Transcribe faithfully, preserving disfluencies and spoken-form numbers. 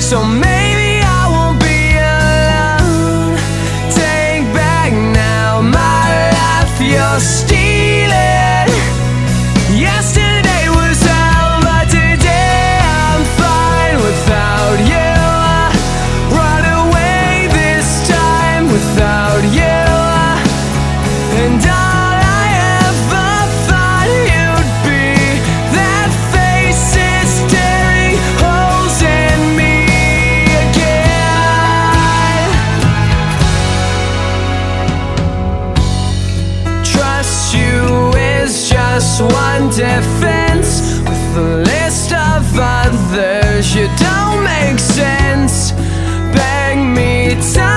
So maybe I won't be alone. Take back now my life you're stealing. Yesterday was hell, but today I'm fine without you. Run away this time without you. And all I ever thought you'd be, that face is staring holes in me again. Trust you is just one defense, with a list of others you don't make sense. Beg me time